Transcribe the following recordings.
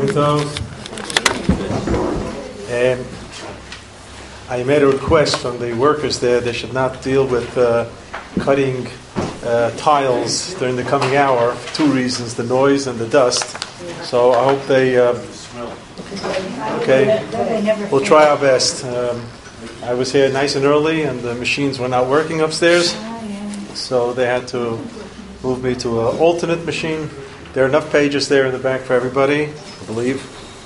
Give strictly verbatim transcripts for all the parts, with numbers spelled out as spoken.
Tov. Um, I made a request from the workers there. They should not deal with uh, cutting uh, tiles during the coming hour for two reasons: the noise and the dust. So I hope they. Uh, okay, we'll try our best. Um, I was here nice and early, and the machines were not working upstairs, so they had to move me to an alternate machine. There are enough pages there in the back for everybody, I believe.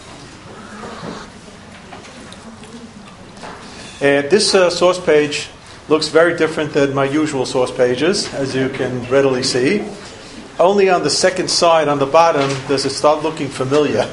And this uh, source page looks very different than my usual source pages, as you can readily see. Only on the second side, on the bottom, does it start looking familiar.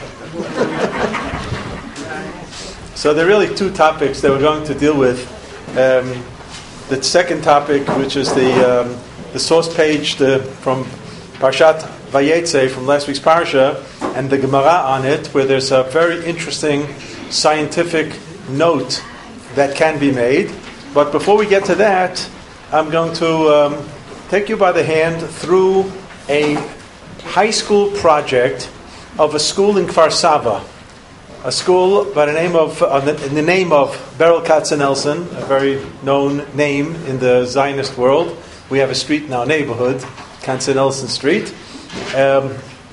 So there are really two topics that we're going to deal with. Um, the second topic, which is the um, the source page the, from Parshat Vayetze, from last week's Parsha, and the Gemara on it, where there's a very interesting scientific note that can be made. But before we get to that, I'm going to um, take you by the hand through a high school project of a school in Kfar Saba, a school by the name of uh, in the name of Beryl Katzenelson, a very known name in the Zionist world. We have a street in our neighborhood, Katzenelson Street. Um,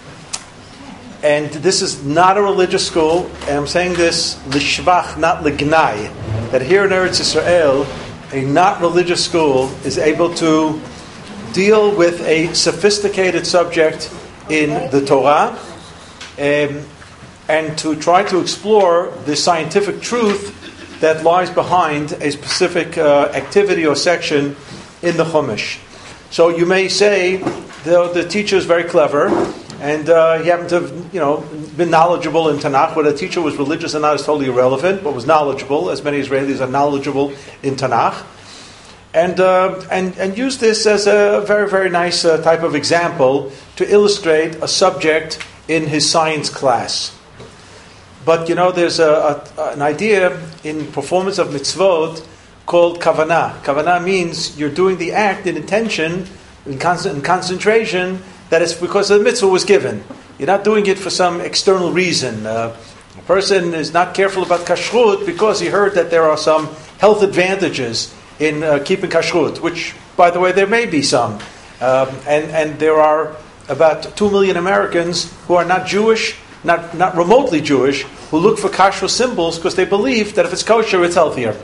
and this is not a religious school, and I'm saying this lishvach, not lignai, that here in Eretz Yisrael, a not religious school is able to deal with a sophisticated subject in the Torah, um, and to try to explore the scientific truth that lies behind a specific uh, activity or section in the Chumash. So you may say the, the teacher is very clever, and uh, he happened to have, you know, been knowledgeable in Tanakh. Whether the teacher was religious or not is totally irrelevant, but was knowledgeable, as many Israelis are knowledgeable in Tanakh. And uh, and and use this as a very, very nice uh, type of example to illustrate a subject in his science class. But, you know, there's a, a, an idea in performance of mitzvot called kavanah. Kavanah means you're doing the act in intention, in, con- in concentration, that it's because the mitzvah was given. You're not doing it for some external reason. Uh, a person is not careful about kashrut because he heard that there are some health advantages in uh, keeping kashrut, which, by the way, there may be some. Um, and, and there are about two million Americans who are not Jewish, not, not remotely Jewish, who look for kashrut symbols because they believe that if it's kosher, it's healthier.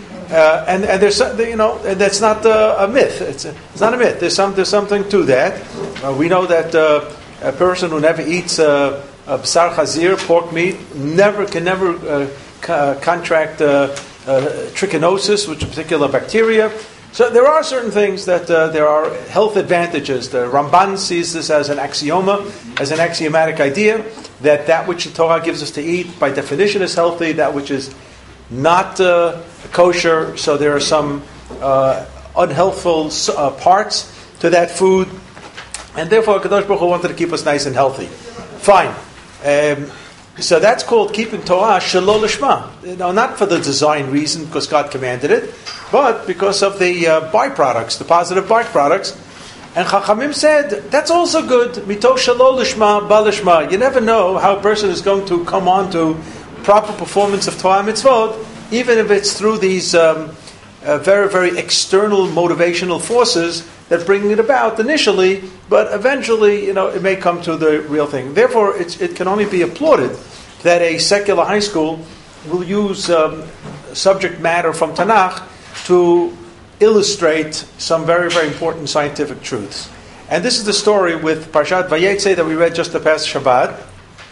Uh, and, and there's, you know, and that's not uh, a myth. It's, a, it's not a myth. There's some, there's something to that. Uh, we know that uh, a person who never eats uh, uh, b'sar chazir, pork meat, never can never uh, ca- contract uh, uh, trichinosis, which is a particular bacteria. So there are certain things that uh, there are health advantages. The Ramban sees this as an axioma, as an axiomatic idea, that that which the Torah gives us to eat, by definition, is healthy. That which is not uh, kosher, so there are some uh, unhealthful uh, parts to that food, and therefore Kadosh Baruch Hu wanted to keep us nice and healthy. Fine. Um, so that's called keeping Torah shalol lishma. You know, not for the design reason, because God commanded it, but because of the uh, byproducts, the positive byproducts. And Chachamim said, that's also good. Mitoch shalol lishma ba lishma. You never know how a person is going to come on to proper performance of Torah mitzvot, even if it's through these um, uh, very, very external motivational forces that bring it about initially, but eventually, you know, it may come to the real thing. Therefore, it's, it can only be applauded that a secular high school will use um, subject matter from Tanakh to illustrate some very, very important scientific truths. And this is the story with Parshat Vayetze that we read just the past Shabbat.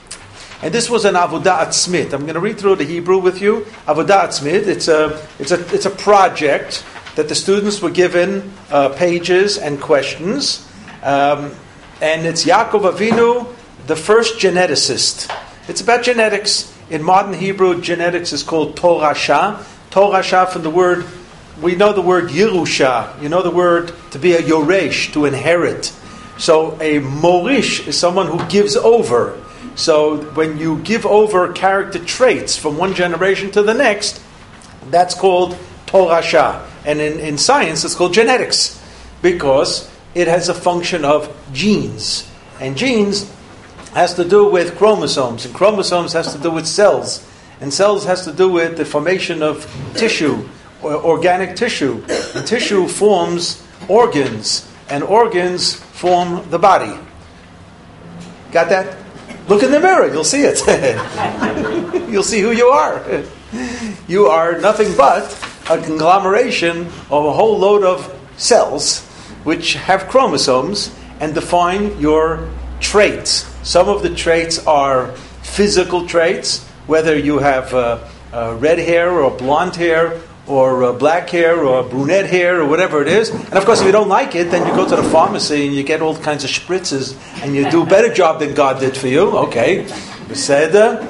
And this was an avodah atzmit. I'm going to read through the Hebrew with you. Avodah atzmit. It's a it's a it's a project that the students were given uh, pages and questions, um, and it's Yaakov Avinu, the first geneticist. It's about genetics. In modern Hebrew, genetics is called Torasha. Torasha from the word, we know the word Yerusha. You know the word to be a yoresh, to inherit. So a morish is someone who gives over. So when you give over character traits from one generation to the next, that's called Torasha. And in, in science, it's called genetics, because it has a function of genes. And genes has to do with chromosomes, and chromosomes has to do with cells, and cells has to do with the formation of tissue, or organic tissue, and tissue forms organs, and organs form the body. Got that? Look in the mirror, you'll see it. You'll see who you are. You are nothing but a conglomeration of a whole load of cells which have chromosomes and define your traits. Some of the traits are physical traits, whether you have uh, uh, red hair or blonde hair or uh, black hair or brunette hair or whatever it is. And of course, if you don't like it, then you go to the pharmacy and you get all kinds of spritzes and you do a better job than God did for you. Okay. Beseda.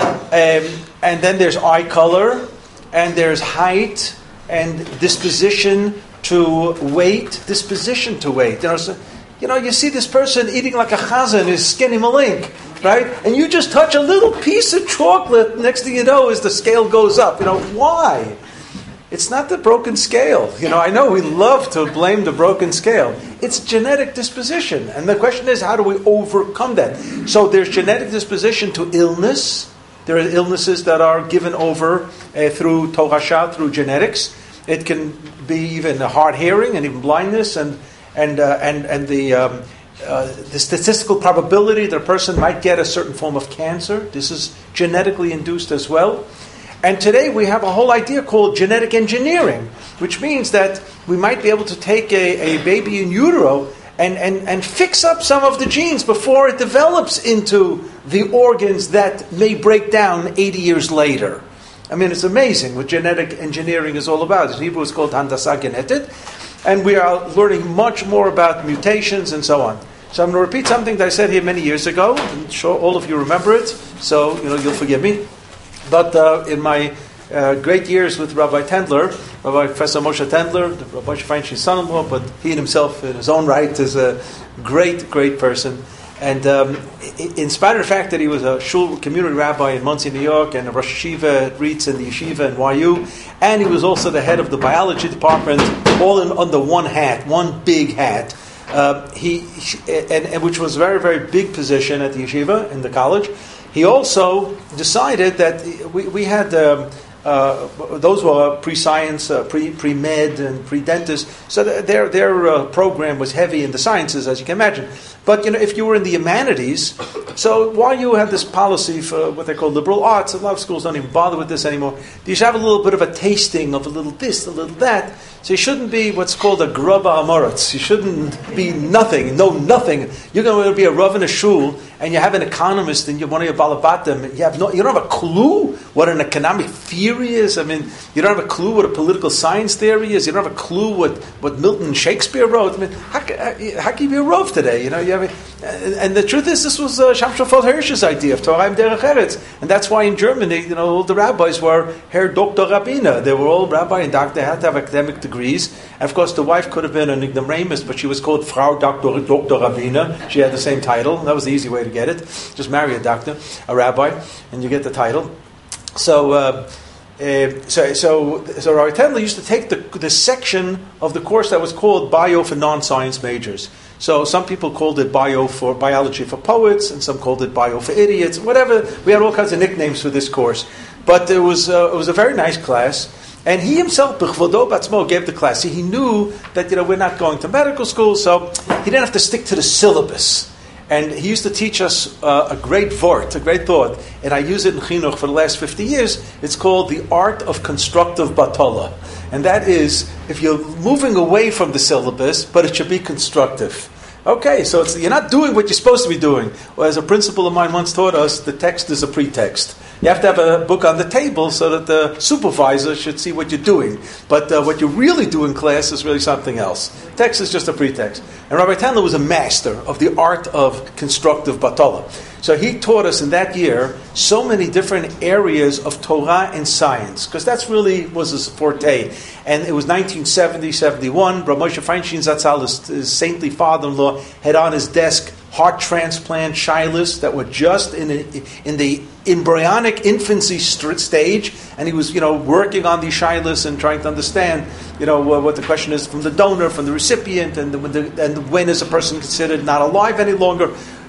Um, and then there's eye color, and there's height, and disposition to weight. Disposition to weight. You know, so, you know, you see this person eating like a chazan, is skinny malink, right? And you just touch a little piece of chocolate, next thing you know is the scale goes up. You know, why? It's not the broken scale. You know, I know we love to blame the broken scale. It's genetic disposition. And the question is, how do we overcome that? So there's genetic disposition to illness. There are illnesses that are given over uh, through torasha, through genetics. It can be even hard hearing and even blindness, and and uh, and and the um, uh, the statistical probability that a person might get a certain form of cancer. This is genetically induced as well. And today we have a whole idea called genetic engineering, which means that we might be able to take a, a baby in utero and, and, and fix up some of the genes before it develops into the organs that may break down eighty years later. I mean, it's amazing what genetic engineering is all about. In Hebrew it's called handasa genetit, and we are learning much more about mutations and so on. So I'm going to repeat something that I said here many years ago. I'm sure all of you remember it, so you know you'll forgive me. But uh, in my uh, great years with Rabbi Tendler, Rabbi Professor Moshe Tendler, Rabbi Feinstein's son-in-law, but he himself in his own right is a great, great person. And um, in spite of the fact that he was a shul community rabbi in Monsey, New York, and a Rosh Yeshiva at Reitz and the Yeshiva in Y U, and he was also the head of the biology department, all in, under one hat, one big hat, uh, he, he and, and which was a very, very big position at the Yeshiva in the college. He also decided that we, we had um, uh, those were pre-science, uh, pre pre med, and pre-dentist. So their their uh, program was heavy in the sciences, as you can imagine. But you know, if you were in the humanities, so while you had this policy for what they call liberal arts, a lot of schools don't even bother with this anymore. You should have a little bit of a tasting of a little this, a little that. So you shouldn't be what's called a grubba amoritz. You shouldn't be nothing, know nothing. You're going to be a rav in a shul, and you have an economist, and you're one of your balabatim, and you have no, you don't have a clue what an economic theory is. I mean, you don't have a clue what a political science theory is. You don't have a clue what, what Milton and Shakespeare wrote. I mean, how, how can you be a rav today? You know, you have a, and the truth is, this was uh, Shamshon Feld Hirsch's idea of Torah im Derech Eretz, and that's why in Germany, you know, all the rabbis were Herr Doktor Rabbiner. They were all rabbi and doctor. They had to have academic degrees. And of course, the wife could have been an ignoramus, but she was called Frau Doktor Doktor Rabbiner. She had the same title. That was the easy way to get it. Just marry a doctor, a rabbi, and you get the title. So, uh, uh, so, so, so Rabbi Tendler used to take the the section of the course that was called Bio for non-science majors. So some people called it Bio for biology for poets, and some called it Bio for idiots. Whatever, we had all kinds of nicknames for this course. But it was uh, it was a very nice class. And he himself, B'chvodo Batzmo, gave the class. He knew that, you know, we're not going to medical school, so he didn't have to stick to the syllabus. And he used to teach us uh, a great vort, a great thought. And I use it in Chinuch for the last fifty years. It's called the art of constructive batola. And that is, if you're moving away from the syllabus, but it should be constructive. Okay, so it's, you're not doing what you're supposed to be doing. Well, as a principal of mine once taught us, the text is a pretext. You have to have a book on the table so that the supervisor should see what you're doing. But uh, what you really do in class is really something else. Text is just a pretext. And Rabbi Tendler was a master of the art of constructive batola. So he taught us in that year so many different areas of Torah and science, because that's really was his forte. And it was nineteen seventy, seventy-one. Rav Moshe Feinstein Zatzal, his, his saintly father-in-law, had on his desk heart transplant shilas that were just in a, in the embryonic infancy st- stage, and he was, you know, working on these shilas and trying to understand, you know, uh, what the question is from the donor, from the recipient, and, the, when the, and when is a person considered not alive any longer.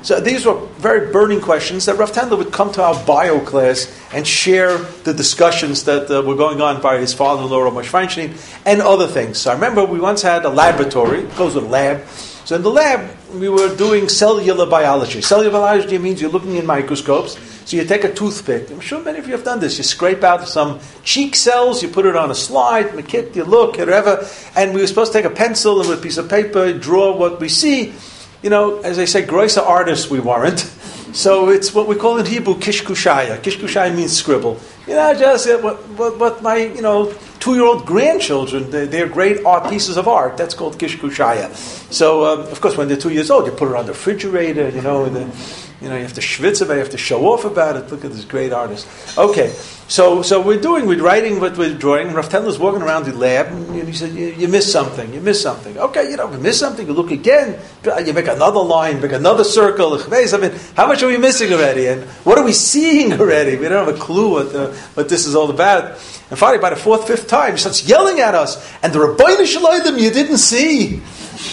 So these were very burning questions that Rav Tendler would come to our bio class and share the discussions that uh, were going on by his father-in-law, Rav Moshe Feinstein, and other things. So I remember we once had a laboratory, it goes with a lab. So in the lab, we were doing cellular biology. Cellular biology means you're looking in microscopes. So you take a toothpick. I'm sure many of you have done this. You scrape out some cheek cells, you put it on a slide, makit, you look, whatever. And we were supposed to take a pencil and with a piece of paper, draw what we see. You know, as I say, grosser artists we weren't. So it's what we call in Hebrew kishkushaya. Kishkushaya means scribble. You know, just uh, what, what, what my, you know, two-year-old grandchildren, they're, they're great art pieces of art. That's called kishkushaya. So, um, of course, when they're two years old, you put it on the refrigerator, you know, and then, you know, you have to schwitz about it, you have to show off about it. Look at this great artist. Okay, so so we're doing, we're writing what we're drawing. Rav Tendler's walking around the lab, and he said, you, you missed something, you missed something. Okay, you know, you missed something, you look again, you make another line, make another circle. I mean, how much are we missing already? And what are we seeing already? We don't have a clue what, uh, what this is all about. And finally, by the fourth, fifth time, he starts yelling at us, and the Rabbeinu Shalom you didn't see.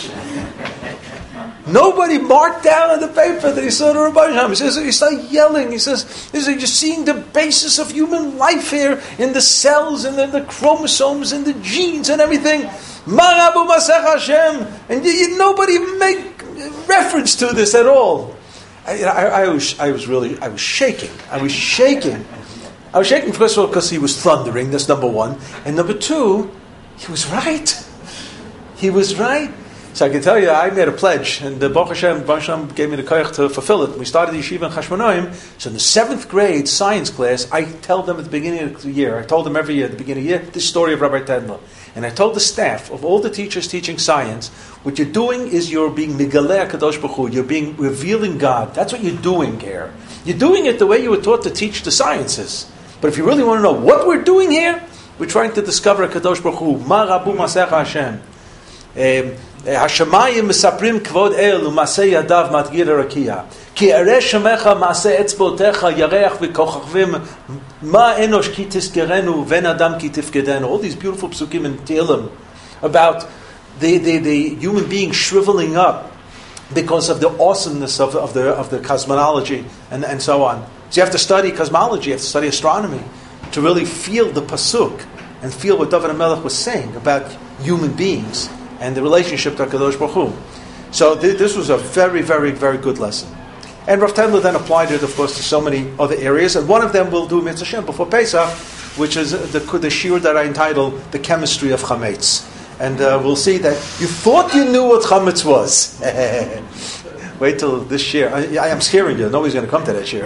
Nobody marked down on the paper that he saw the Rabbeinu Shalom. He says, he started yelling. He says, he says, you're seeing the basis of human life here in the cells and in the chromosomes and the genes and everything. Marabu Masech Hashem. And you, you, nobody make reference to this at all. I, I, I, was, I was really, I was shaking. I was shaking. I was shaking, first of all, because he was thundering. That's number one. And number two, he was right. He was right. So I can tell you, I made a pledge, and the Baruch Hashem, Baruch Hashem gave me the koyach to fulfill it. We started the yeshiva in Chashmonaim, so in the seventh grade science class, I tell them at the beginning of the year, I told them every year at the beginning of the year, this story of Rabbi Tendler. And I told the staff of all the teachers teaching science, what you're doing is you're being migaleh kadosh baruch hu, you're being revealing God. That's what you're doing here. You're doing it the way you were taught to teach the sciences. But if you really want to know what we're doing here, we're trying to discover kadosh baruch hu. Ma rabu masech Hashem. Um, Hashemayim mesaprim kvod el u'masei yadav matgir rakia ki areh shemecha masei etzbotecha yareach v'kochachvim ma enosh ki tizkerenu ven adam ki tifkedenu. All these beautiful psukim in Tehillim about the, the, the human being shriveling up because of the awesomeness of, of the of the cosmology and, and so on. So you have to study cosmology, you have to study astronomy to really feel the pasuk and feel what David HaMelech was saying about human beings and the relationship to HaKadosh Baruch Hu. So th- this was a very, very, very good lesson. And Rav Tendler then applied it, of course, to so many other areas. And one of them we'll do Mitzvah Shem before Pesach, which is the, the shiur that I entitled The Chemistry of Chametz. And uh, we'll see that you thought you knew what Chametz was. Wait till this year. I, I am scaring you. Nobody's going to come to that year.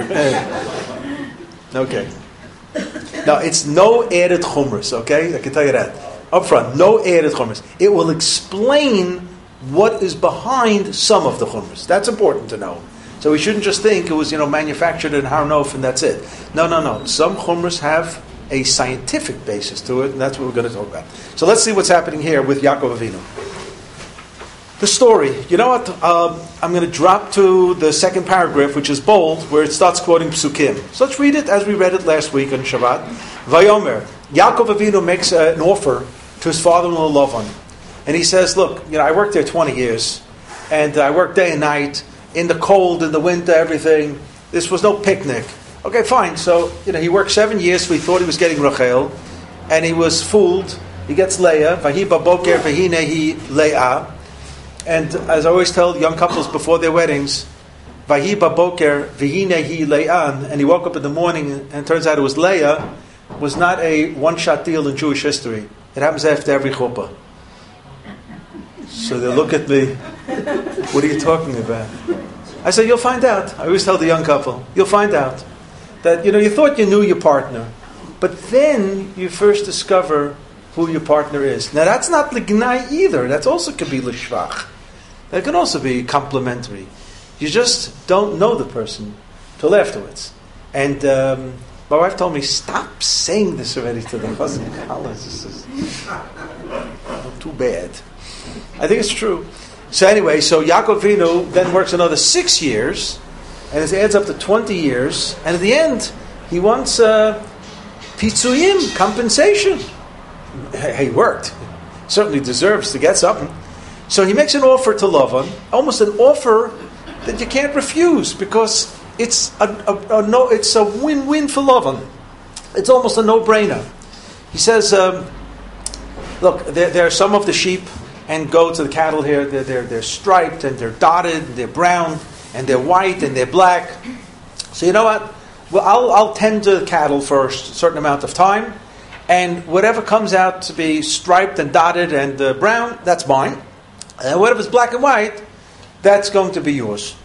Okay. Now, it's no added chumras, okay? I can tell you that. Up front, no added chumras. It will explain what is behind some of the chumras. That's important to know. So we shouldn't just think it was, you know, manufactured in Har Nof and that's it. No, no, no. Some chumras have a scientific basis to it, and that's what we're going to talk about. So let's see what's happening here with Yaakov Avinu. The story. You know what? Um, I'm going to drop to the second paragraph, which is bold, where it starts quoting psukim. So let's read it as we read it last week on Shabbat. Vayomer. Yaakov Avinu makes uh, an offer to his father-in-law Lavan. And he says, look, you know, I worked there twenty years, and I worked day and night, in the cold, in the winter, everything. This was no picnic. Okay, fine. So, you know, he worked seven years, so he thought he was getting Rachel, and he was fooled. He gets Leah, Vahi baboker vahinehi Leah. And as I always tell young couples before their weddings, Vahi baboker vahinehi Leah, and he woke up in the morning, and it turns out it was Leah, was not a one-shot deal in Jewish history. It happens after every chuppah. So they look at me, what are you talking about? I say, you'll find out. I always tell the young couple, you'll find out. That, you know, you thought you knew your partner, but then you first discover who your partner is. Now that's not l'gnai either. That also could be l'shvach. That can also be complimentary. You just don't know the person till afterwards. And um, my wife told me, stop saying this already to the husband. This is not too bad. I think it's true. So anyway, so Yaakov Avinu then works another six years, and it adds up to twenty years, and at the end, he wants uh, pitzuyim, compensation. He worked. Certainly deserves to get something. So he makes an offer to Lavan, almost an offer that you can't refuse because it's a, a, a no, it's a win-win for Lavan. It's almost a no-brainer. He says, um, look, there, there are some of the sheep and goats and the cattle here, they're, they're, they're striped and they're dotted and they're brown and they're white and they're black. So you know what? Well, I'll, I'll tend to the cattle for a certain amount of time, and whatever comes out to be striped and dotted and uh, brown, that's mine. And whatever's black and white, that's going to be yours.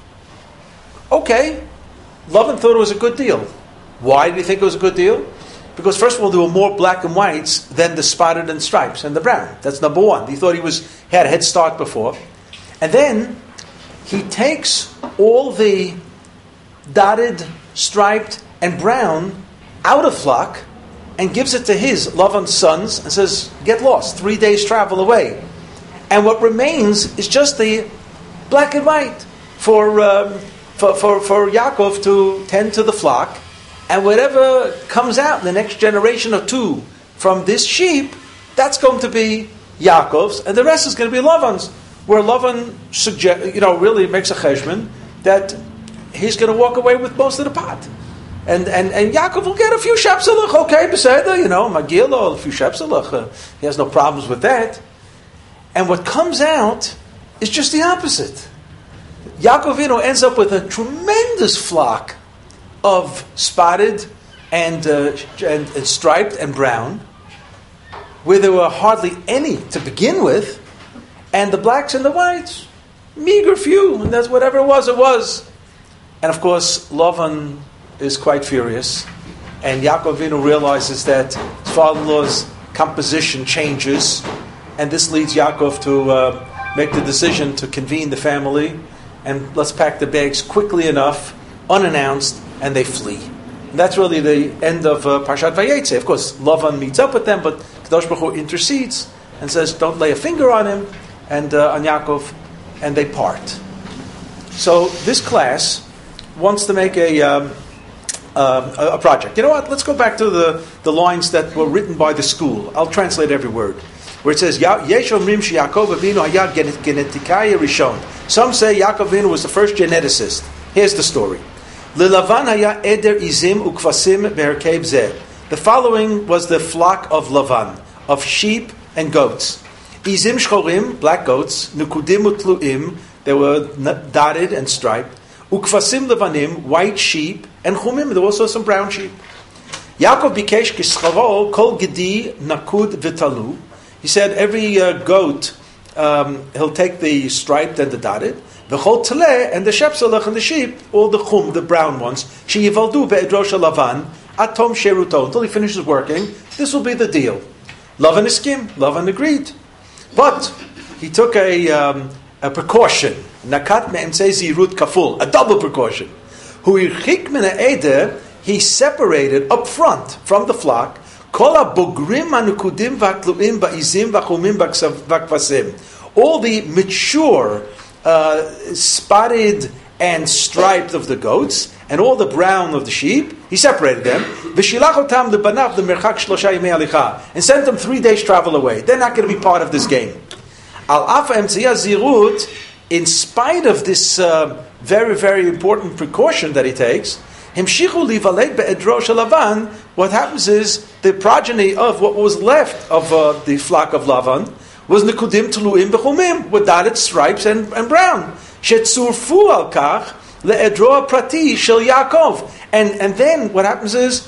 Okay. Lavan thought it was a good deal. Why did he think it was a good deal? Because first of all, there were more black and whites than the spotted and stripes and the brown. That's number one. He thought he was he had a head start before. And then he takes all the dotted, striped, and brown out of flock and gives it to his Lavan's sons and says, get lost, three days travel away. And what remains is just the black and white for, um, for, for, for Yaakov to tend to the flock. And whatever comes out in the next generation or two from this sheep, that's going to be Yaakov's, and the rest is going to be Lavan's. Where Lavan suggest, you know, really makes a cheshbon that he's going to walk away with most of the pot, and and and Yaakov will get a few shepselach. Okay, beseder, you know, magilo, a few shepselach. Uh, he has no problems with that. And what comes out is just the opposite. Yaakov Avinu ends up with a tremendous flock of spotted and, uh, and and striped and brown, where there were hardly any to begin with, and the blacks and the whites, meager few, and that's whatever it was, it was. And of course, Lavan is quite furious, and Yaakov Avinu realizes that his father-in-law's composition changes, and this leads Yaakov to uh, make the decision to convene the family, and let's pack the bags quickly enough, unannounced, and they flee. And that's really the end of uh, Parshat Vayetze. Of course, Lavan meets up with them, but Kadosh Baruch Hu intercedes and says, don't lay a finger on him, and uh, on Yaakov, and they part. So this class wants to make a, um, uh, a project. You know what? Let's go back to the, the lines that were written by the school. I'll translate every word. Where it says, Yesh omrim she Yaakov Avinu hayad genetikaya rishon. Some say Yaakov Avinu was the first geneticist. Here's the story. L'Lavan haya eder izim ukvasim beherkev zeh. The following was the flock of Lavan, of sheep and goats. Izim shchorim, black goats, nukudim utluim, they were dotted and striped. Ukvasim levanim, white sheep, and chumim, there were also some brown sheep. Yaakov bikesh kischavo kol gedi nakud v'talu. He said every uh, goat, um, he'll take the striped and the dotted. The chol teleh and the shepselach and the sheep, all the chum, the brown ones. Sheyivaldu be'edro shel Lavan atom sheruto, until he finishes working. This will be the deal. Lavan iskim, Lavan agreed, but he took a um, a precaution. Nakat me'emtzei zirut kaful, a double precaution. Hu irchik min ha'eder, he separated up front from the flock. Kol ha'bogrim ha'nukudim v'hatluim ba'izim v'chumim v'kvasim. All the mature, uh, spotted and striped of the goats, and all the brown of the sheep, he separated them. V'shilach otam lebanav l'merchak shlosha yimei halicha, and sent them three days travel away. They're not going to be part of this game. Al afa emtzia zirut, in spite of this uh, very, very important precaution that he takes, himshichu livaled be'edro shel Lavan. What happens is the progeny of what was left of uh, the flock of Lavan was nekudim tluim b'chumim, with dotted stripes and, and brown. Shetzurfu al kach le'edro prati shel Yaakov. And and then what happens is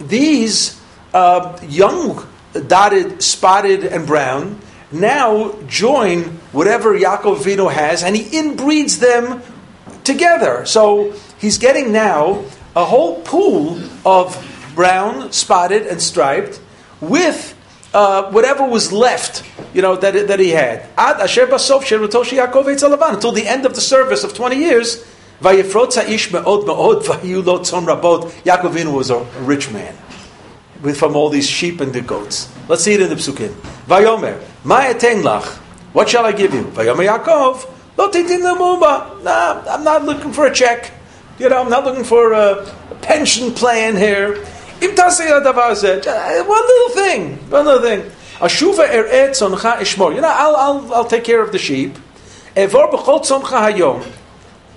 these uh, young dotted, spotted, and brown now join whatever Yaakov Avinu has, and he inbreeds them together. So he's getting now a whole pool of brown, spotted, and striped with uh, whatever was left, you know, that that he had. Ad asher basof sherutoshi Yaakov etz Lavan, until the end of the service of twenty years. Vayefrot ha'ish me'od me'od vayu lo tzon rabot. Yaakov Avinu was a rich man with from all these sheep and the goats. Let's see it in the psukim. Vayomer ma etein lach. What shall I give you? Vayomer Yaakov lo titin lemuba. Nah, I'm not looking for a check. You know, I'm not looking for a, a pension plan here. Im tasei hadavar zeh. One little thing. One little thing. Ashuva er'eh tzoncha ishmor. You know, I'll I'll I'll take care of the sheep. Evor b'chol tzoncha hayom.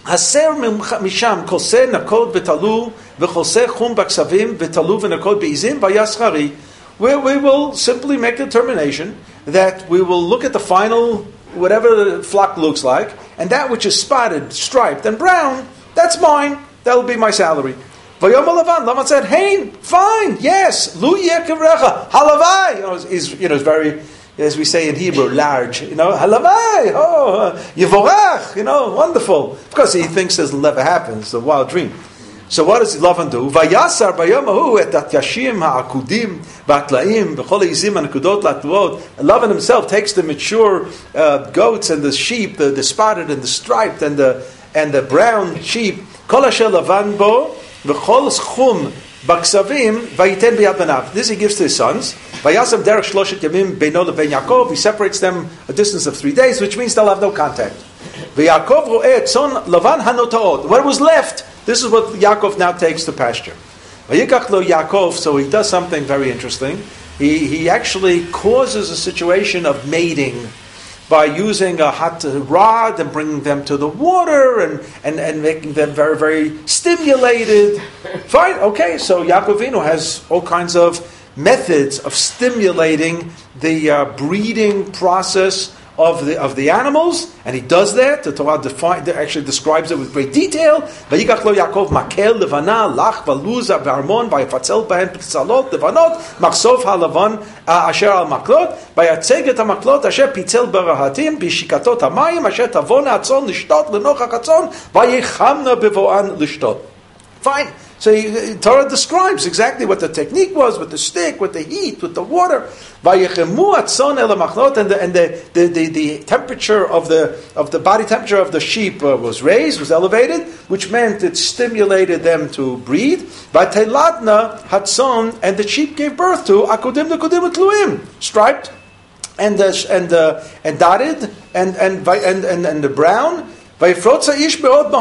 Haser misham koseh nakod betalu v'choseh chum b'ksavim v'talu v'nakod be'izim v'yaschari. We we will simply make a determination that we will look at the final, whatever the flock looks like, and that which is spotted, striped, and brown, that's mine. That will be my salary. Vayom Lavan. Lavan said, "Hey, fine, yes, lu yekevrecha halavai." You know, is you know, it's very, as we say in Hebrew, large. You know, halavai. Oh, yivorach. You know, wonderful. Because he thinks this will never happen. It's a wild dream. So what does Lavan do? Vayasar bayomahu et atyashim ha'akudim v'atlaim v'chol ha'izim ha'nekudot la'tuot. Lavan himself takes the mature uh, goats and the sheep, the, the spotted and the striped and the and the brown sheep. Kol asher Lavan bo v'chol schum b'ksavim vayiten b'yad banav. This he gives to his sons. Vayasam derech shloshet yamim beino lebein Yaakov. He separates them a distance of three days, which means they'll have no contact. V'Yaakov ro'eh et son Lavan hanotaot. What was left? This is what Yaakov now takes to pasture. Vayikach lo Yaakov, so he does something very interesting. He he actually causes a situation of mating by using a hot rod and bringing them to the water and, and, and making them very, very stimulated. Fine, okay, so Yaakov Avinu has all kinds of methods of stimulating the uh, breeding process of the of the animals, and he does that. The Torah define, actually describes it with great detail. Vayikach lo Yaakov makel levana lach valuza v'armon vayifatzel behen p'tzalot levanot machsov halavan asher al maklot vayatzeg et hamaklot asher pitzel berahatim b'shikatot hamayim asher tavona atzon lishtot lenochach atzon vayichamna bevoan lishtot. Fine. So he, Torah describes exactly what the technique was with the stick, with the heat, with the water. Vayechemu atzon el hamachlot, and the and the, the, the, the temperature of the of the body temperature of the sheep uh, was raised, was elevated, which meant it stimulated them to breed. Vateladna hatzon, and the sheep gave birth to akudim nekudim utluim, striped and uh, and uh, and dotted and and and and, and the brown. And he comes out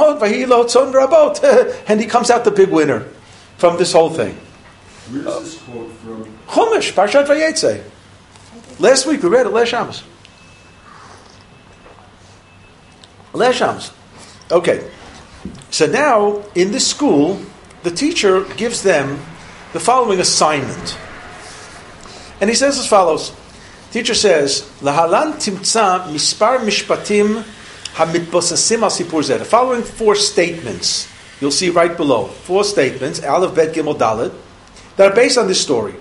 the big winner from this whole thing. Where is this quote from? Chumash, Parshat Vayetze. Last week we read it, last Shabbos. Last Shabbos. Okay. So now, in this school, the teacher gives them the following assignment. And he says as follows. The teacher says, Lahalan timtza mispar mishpatim the following four statements, you'll see right below, four statements, Aleph, Bet, Gimel, Dalet, that are based on this story.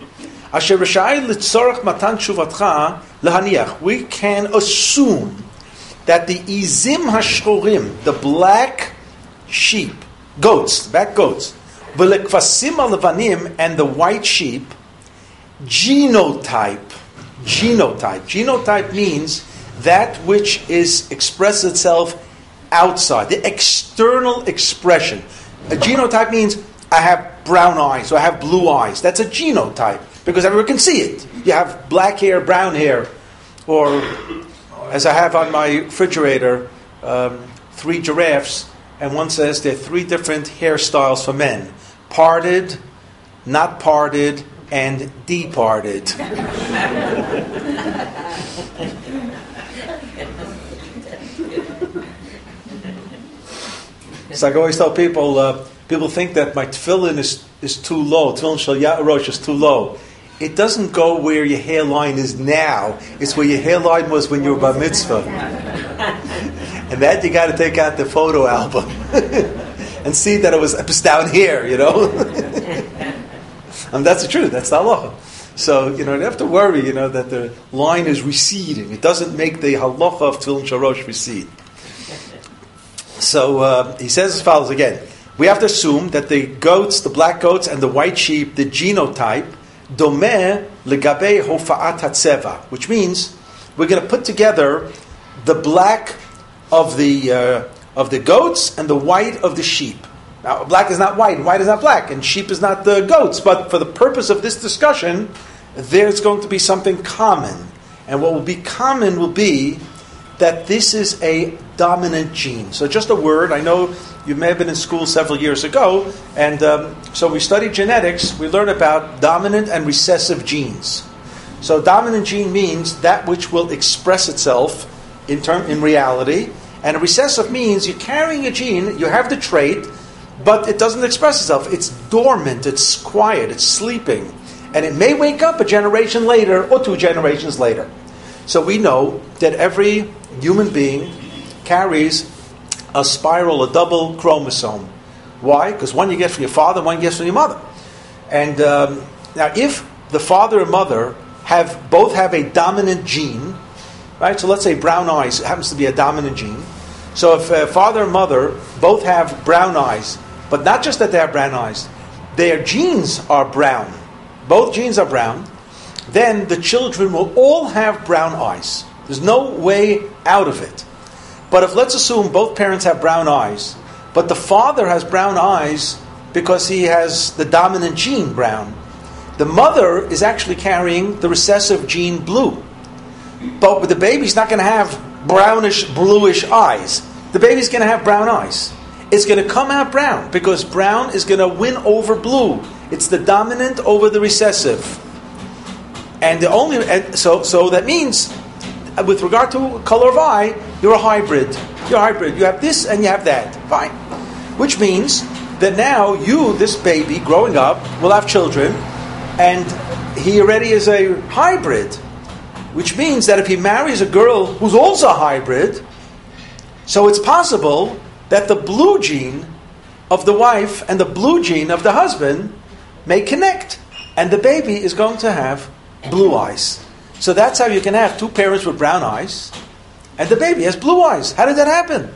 We can assume that the izim hashchorim, the black sheep, goats, black goats, v'lekvasim alevanim, and the white sheep, genotype, genotype. Genotype means that which is express itself outside, the external expression. A genotype means I have brown eyes, or I have blue eyes. That's a genotype, because everyone can see it. You have black hair, brown hair, or as I have on my refrigerator, um, three giraffes, and one says there are three different hairstyles for men: parted, not parted, and departed. So I always tell people, uh, people think that my tefillin is, is too low. Tefillin shel Yarosh is too low. It doesn't go where your hairline is now. It's where your hairline was when you were bar mitzvah. And that you got to take out the photo album and see that it was, it was down here, you know. And that's the truth. That's the halacha. So, you know, you don't have to worry, you know, that the line is receding. It doesn't make the halacha of tefillin shel Rosh recede. So uh, he says as follows again. We have to assume that the goats, the black goats, and the white sheep, the genotype, domeh legabe hofa'at hatzeva, which means we're going to put together the black of the uh, of the goats and the white of the sheep. Now, black is not white, and white is not black, and sheep is not the goats. But for the purpose of this discussion, there's going to be something common, and what will be common will be that this is a dominant gene. So just a word, I know you may have been in school several years ago, and um, so we studied genetics, we learned about dominant and recessive genes. So dominant gene means that which will express itself in term in reality, And a recessive means you're carrying a gene, you have the trait, but it doesn't express itself. It's dormant, it's quiet, it's sleeping. And it may wake up a generation later or two generations later. So we know that every human being carries a spiral, a double chromosome. Why? Because one you get from your father, one you get from your mother. And um, now if the father and mother have both have a dominant gene, right? So let's say brown eyes happens to be a dominant gene. So if uh, father and mother both have brown eyes, but not just that they have brown eyes, their genes are brown. Both genes are brown. Then the children will all have brown eyes. There's no way out of it. But if let's assume both parents have brown eyes, but the father has brown eyes because he has the dominant gene brown, the mother is actually carrying the recessive gene blue. But the baby's not going to have brownish, bluish eyes. The baby's going to have brown eyes. It's going to come out brown because brown is going to win over blue. It's the dominant over the recessive. And the only and so so that means, with regard to color of eye, you're a hybrid. You're a hybrid. You have this and you have that. Fine. Which means that now you, this baby, growing up, will have children, and he already is a hybrid. Which means that if he marries a girl who's also a hybrid, so it's possible that the blue gene of the wife and the blue gene of the husband may connect. And the baby is going to have blue eyes. So that's how you can have two parents with brown eyes, and the baby has blue eyes. How did that happen?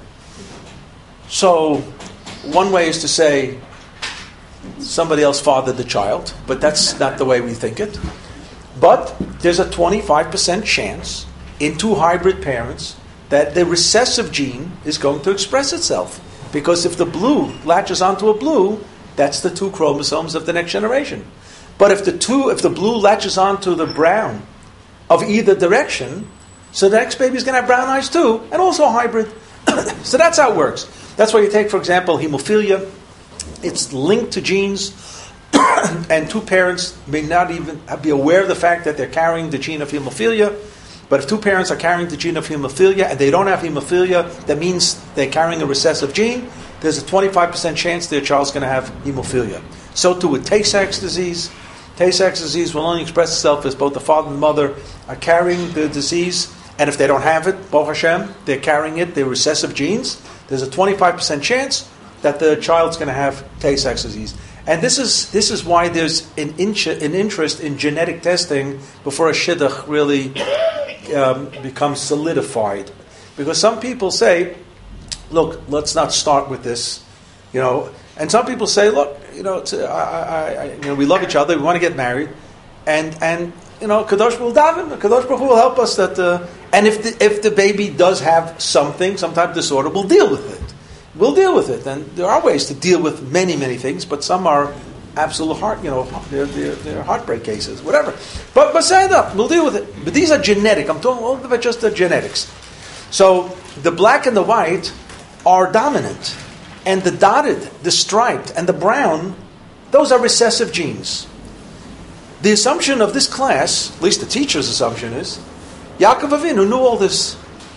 So, one way is to say somebody else fathered the child, but that's not the way we think it. But there's a twenty-five percent chance in two hybrid parents that the recessive gene is going to express itself. Because if the blue latches onto a blue, that's the two chromosomes of the next generation. But if the two, if the blue latches onto the brown of either direction, so the next baby's going to have brown eyes too, and also a hybrid. So that's how it works. That's why you take, for example, hemophilia. It's linked to genes, and two parents may not even be aware of the fact that they're carrying the gene of hemophilia. But if two parents are carrying the gene of hemophilia and they don't have hemophilia, that means they're carrying a recessive gene. There's a twenty-five percent chance their child's going to have hemophilia. So too with Tay-Sachs disease. Tay-Sachs disease will only express itself as both the father and mother are carrying the disease, and if they don't have it, Baruch Hashem, they're carrying it, they're recessive genes. There's a twenty-five percent chance that the child's going to have Tay-Sachs disease. And this is this is why there's an, inch, an interest in genetic testing before a shidduch really um, becomes solidified. Because some people say, look, let's not start with this, you know. And some people say, look, you know, it's, I, I, I, you know, we love each other, we want to get married, and and you know, Kadosh will daven, Kadosh Baruch Hu will help us. That uh, and if the, if the baby does have something, some type of disorder, we'll deal with it. We'll deal with it, and there are ways to deal with many, many things, but some are absolute heart, you know, they're, they're, they're heartbreak cases, whatever. But but say that we'll deal with it. But these are genetic. I'm talking all about just the genetics. So the black and the white are dominant, and the dotted, the striped, and the brown, those are recessive genes. The assumption of this class, at least the teacher's assumption, is Yaakov Avinu knew all this.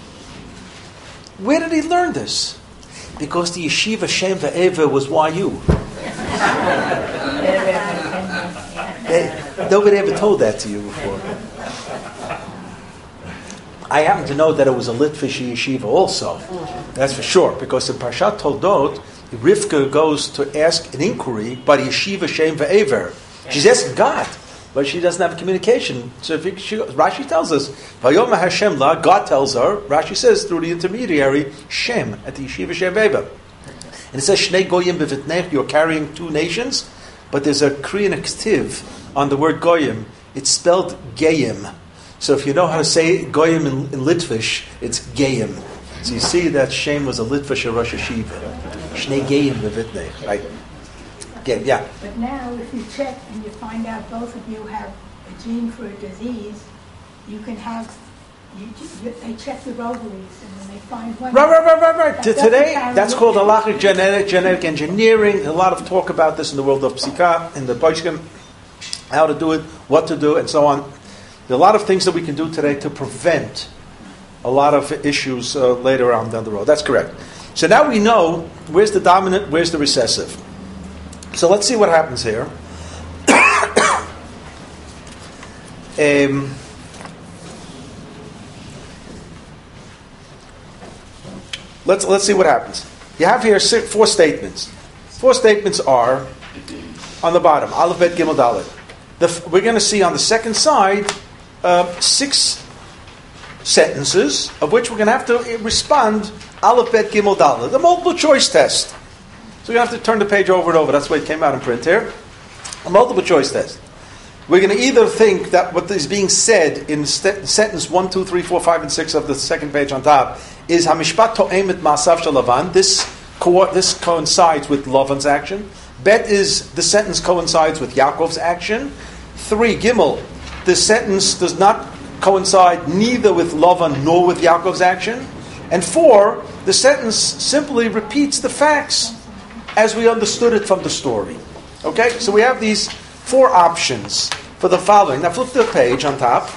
Where did he learn this? Because the yeshiva Shem Ve'eva was Y U. They, nobody ever told that to you before. I happen to know that it was a Litvish yeshiva also. That's for sure. Because in Parshat Toldot, Rivka goes to ask an inquiry by the yeshiva Shem Ve'ever. She's asking God, but she doesn't have a communication. So if she, Rashi tells us, Vayoma Hashem la, God tells her, Rashi says through the intermediary, Shem, at the yeshiva Shem Ve'ever. And it says, Shnei Goyim bevitnech, you're carrying two nations, but there's a Korean ktiv on the word Goyim. It's spelled Geyim. So if you know how to say Goyim in, in Litvish, it's Geyim. So you see that Shem was a Litvish Rosh Hashiva. Shnei Geyim bevitnech, right? Yeah. But now, if you check and you find out both of you have a gene for a disease, you can have. You, you, they check your ovaries, and when they find one. Right, right, right, right, right. That Today, that's called halachic genetic genetic engineering. A lot of talk about this in the world of psika, in the Poskim, how to do it, what to do, and so on. There are a lot of things that we can do today to prevent a lot of issues uh, later on down the road. That's correct. So now we know where's the dominant, where's the recessive. So let's see what happens here. um, let's let's see what happens. You have here six, four statements. Four statements are on the bottom. Aleph, Bet, Gimel, Dalet. The, we're going to see on the second side uh, six sentences, of which we're going to have to respond Aleph, Bet, Gimel, Dalet. The multiple choice test. So we're going to have to turn the page over and over. That's why it came out in print here. A multiple choice test. We're going to either think that what is being said in st- sentence one, two, three, four, five, and six of the second page on top is Hamishpat To'em et Ma'asav shel Lavan. This co- this coincides with Lavan's action. Bet is the sentence coincides with Yaakov's action. Three, Gimel, the sentence does not coincide neither with Lavan nor with Yaakov's action. And four, the sentence simply repeats the facts as we understood it from the story. Okay, so we have these four options for the following. Now flip the page on top.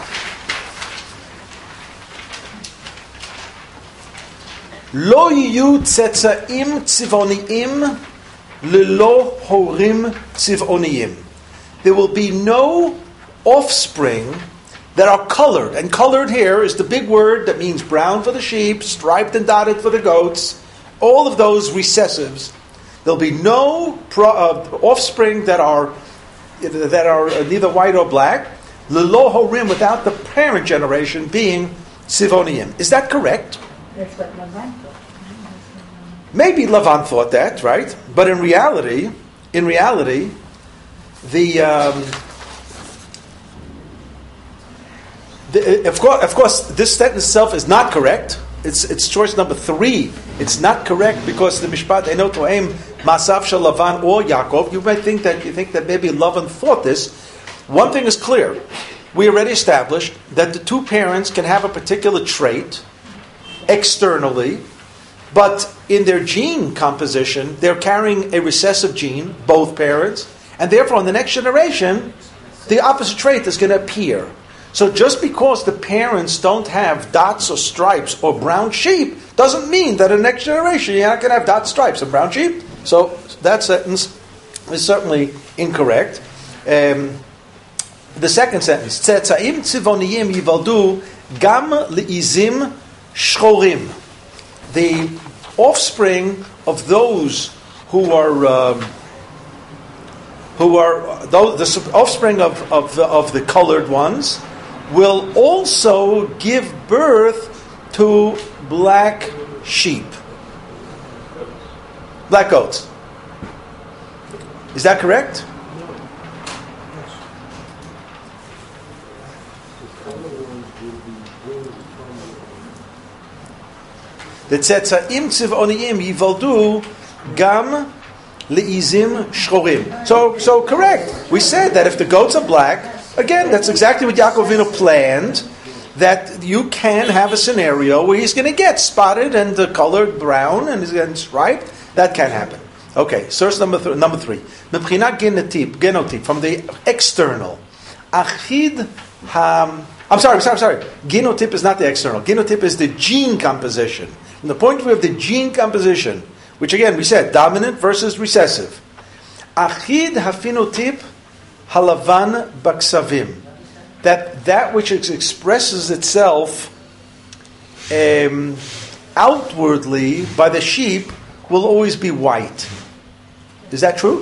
Lo yiyu tzetzaim tzivoniim lelo horim tzivoniim. There will be no offspring that are colored. And colored here is the big word that means brown for the sheep, striped and dotted for the goats. All of those recessives. There'll be no pro, uh, offspring that are that are neither white or black. Lelo horim, without the parent generation being tzivoniim. Is that correct? That's what Lavan thought. Maybe Lavan thought that, right? But in reality, in reality, the, um, the of course, of course, this sentence itself is not correct. It's it's choice number three. It's not correct because the Mishpat Eino To'em Ma'asav shel Lavan or Yaakov. You might think that you think that maybe Lavan thought this. One thing is clear: we already established that the two parents can have a particular trait externally, but in their gene composition, they're carrying a recessive gene, both parents, and therefore in the next generation, the opposite trait is going to appear. So just because the parents don't have dots or stripes or brown sheep doesn't mean that in the next generation you're not going to have dots, stripes, and brown sheep. So that sentence is certainly incorrect. Um, the second sentence, Tzetzaim tzivoniyim yivaldu gam le'izim shchorim. The offspring of those who are um, who are those, the offspring of of the, of the colored ones will also give birth to black sheep, black goats. Is that correct? The tzetzaim tzivoniim yivaldu gam le'izim shchorim. So, so correct. We said that if the goats are black, again, that's exactly what Yaakov Avinu planned. That you can have a scenario where he's going to get spotted and uh, colored brown and he's getting striped. That can happen. Okay, source number th- number three. Mepchinat genotip, genotip from the external. Achid ham. I'm sorry, sorry, sorry. Genotype is not the external. Genotype is the gene composition. From the point of view of the gene composition, which again we said dominant versus recessive. Achid hafinotype halavan baksavim. That that which is, expresses itself um, outwardly by the sheep will always be white. Is that true?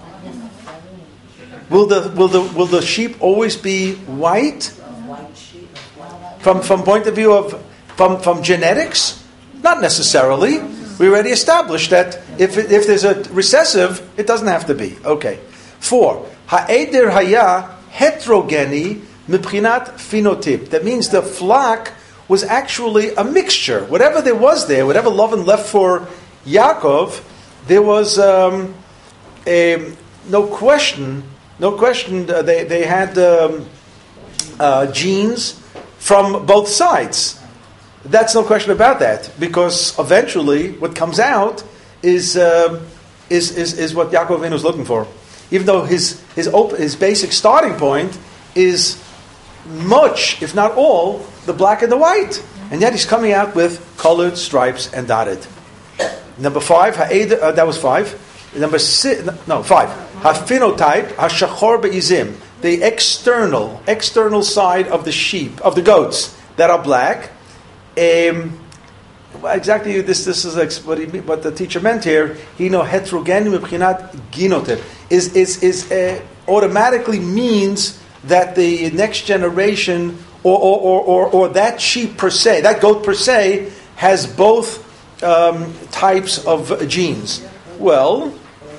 Will the will the will the sheep always be white? From from point of view of from from genetics, not necessarily. We already established that if if there's a recessive, it doesn't have to be. Okay. Four. Ha'eder haya heterogeny mibchinat phenotype. That means the flock was actually a mixture. Whatever there was there, whatever Lavan left for Yaakov, there was um, a, no question. No question. Uh, they they had um, uh, genes from both sides. That's no question about that, because eventually what comes out is um, is, is is what Yaakov Avinu was looking for. Even though his his op- his basic starting point is much, if not all, the black and the white. and yet he's coming out with colored stripes and dotted. Number five, ha'eder, uh, that was five. Number six, no, five. Ha'phenotype, ha'shachor be'izim, the external, external side of the sheep, of the goats that are black. Um, exactly, this this is like what, he, what the teacher meant here. Hino heterogenu mibchinat ginotiv is is is uh, automatically means that the next generation or or, or or or that sheep per se, that goat per se, has both um, types of genes. Well,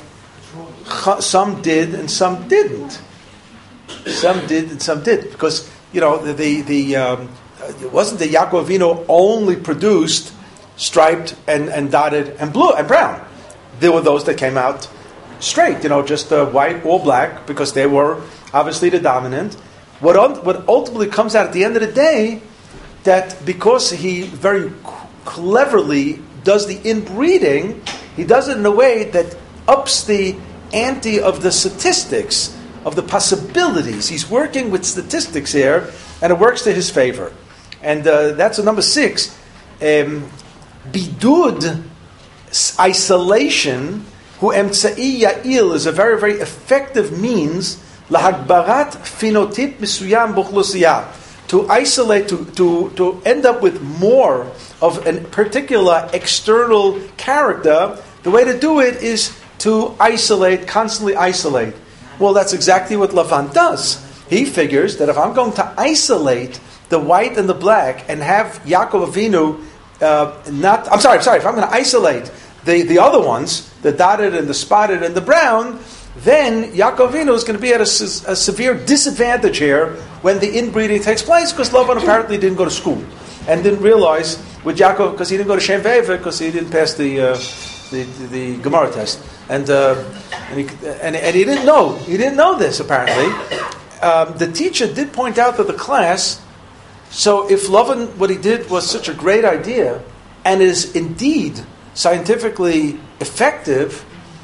some did and some didn't. Some did and some did, because you know the the, the um, it wasn't that Yaakov Avinu only produced striped and, and dotted and blue and brown. There were those that came out straight, you know, just uh, white or black, because they were obviously the dominant. What un- what ultimately comes out at the end of the day, that because he very cleverly does the inbreeding, he does it in a way that ups the ante of the statistics, of the possibilities. He's working with statistics here, and it works to his favor. And uh, that's a number six. Um, bidud, isolation, hu emtsa'i ya'il, is a very, very effective means lahagbarat phenotype misuyam b'chlusiyah, to isolate, to, to, to end up with more of a particular external character. The way to do it is to isolate, constantly isolate. Well, that's exactly what Lavan does. He figures that if I'm going to isolate the white and the black and have Yaakov Avinu uh, not, I'm sorry, I'm sorry, if I'm going to isolate the, the other ones, the dotted and the spotted and the brown, then Yaakov Avinu is going to be at a, a severe disadvantage here when the inbreeding takes place, because Lavan apparently didn't go to school and didn't realize with Yaakov, because he didn't go to Shem Veva, because he didn't pass the uh, the, the, the Gemara test, and uh, and, he, and and he didn't know he didn't know this apparently. Um, the teacher did point out to the class. So if Lavan, what he did was such a great idea, and is indeed scientifically effective,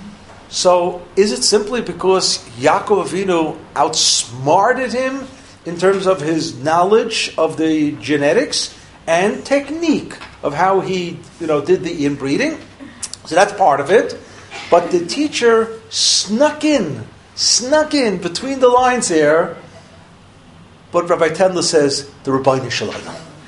so is it simply because Yaakov Avinu outsmarted him in terms of his knowledge of the genetics and technique of how he, you know, did the inbreeding? So that's part of it. But the teacher snuck in, snuck in between the lines here. But Rabbi Tendler says, the Rabbeinu Shalom.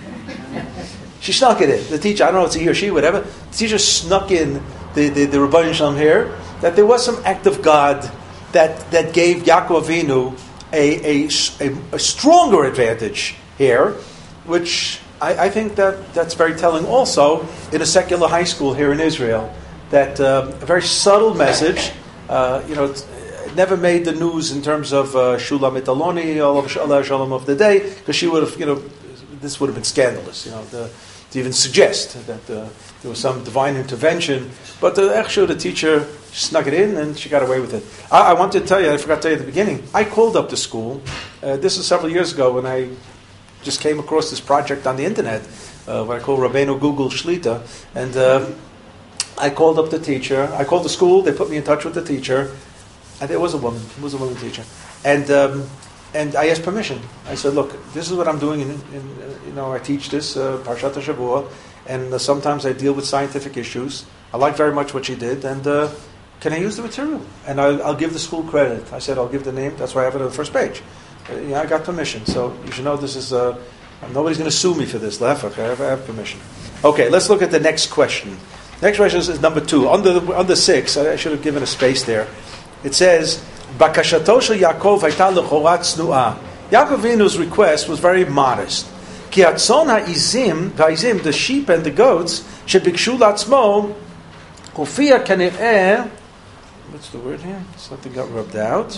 She snuck it in. The teacher, I don't know if it's he or she, whatever. The teacher snuck in the, the, the Rabbeinu Shalom here, that there was some act of God that, that gave Yaakov Avinu a, a, a, a stronger advantage here, which I, I think that that's very telling also in a secular high school here in Israel. That uh, a very subtle message, uh, you know, it never made the news in terms of uh, Shula Mitaloni, all of Allah Shalom of the day, because she would have, you know, this would have been scandalous, you know, the, to even suggest that uh, there was some divine intervention. But the Echshu, the teacher, snuck it in and she got away with it. I, I wanted to tell you, I forgot to tell you at the beginning, I called up the school. Uh, this was several years ago when I just came across this project on the internet, uh, what I call Rabbeinu Google Shlita, and uh, I called up the teacher. I called the school. They put me in touch with the teacher. And it was a woman. It was a woman teacher. And um, and I asked permission. I said, "Look, this is what I'm doing. In, in uh, you know, I teach this uh, Parshat HaShavua, and uh, sometimes I deal with scientific issues. I like very much what she did, and uh, can I use the material? And I'll, I'll give the school credit." I said, "I'll give the name. That's why I have it on the first page." Uh, yeah, I got permission. So you should know this is. Uh, nobody's going to sue me for this. Lefach, I have, I have permission. Okay, let's look at the next question. Next question is number two. Under under six, I should have given a space there. It says, "Bakashato shel Yaakov hayta lechorat tznuah." Yaakov Avinu's request was very modest. Ki hatzon ha'izim, ha'izim, the sheep and the goats, shebikshu latzmo, hofia kanireh. What's the word here? Something got rubbed out.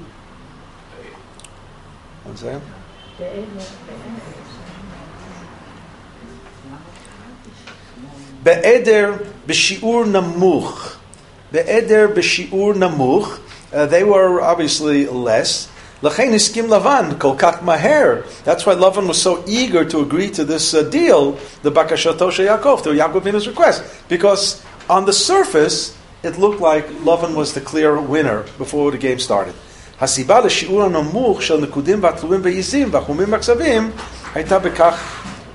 What's that? Be'eder b'shi'ur namuch. Be'eder b'shi'ur namuch. Uh, they were obviously less. L'chein iskim Lavan kol kach maher. That's why Lavan was so eager to agree to this uh, deal, the bakashato shel Yaakov, the Yaakov Avinu's request, because on the surface it looked like Lavan was the clear winner before the game started. Hasiba l'shi'ur namuch shel nekudim v'atluim be'izim v'chumim v'ksavim hayta bekach